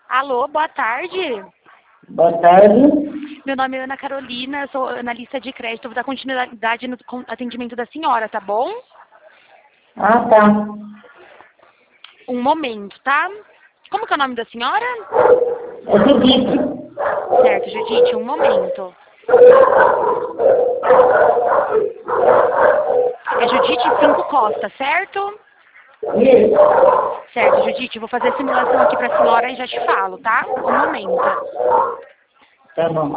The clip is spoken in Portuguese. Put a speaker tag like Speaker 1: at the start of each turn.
Speaker 1: Alô, boa tarde.
Speaker 2: Boa tarde.
Speaker 1: Meu nome é Ana Carolina, eu sou analista de crédito. Vou dar continuidade no atendimento da senhora, tá bom?
Speaker 2: Ah, tá.
Speaker 1: Um momento, tá? Como que é o nome da senhora?
Speaker 2: É Judite.
Speaker 1: Certo, Judite, um momento. É Judite 5 Costa, certo?
Speaker 2: Isso.
Speaker 1: Certo, Judite, vou fazer a simulação aqui pra senhora e já te falo, tá? Um momento.
Speaker 2: Tá bom.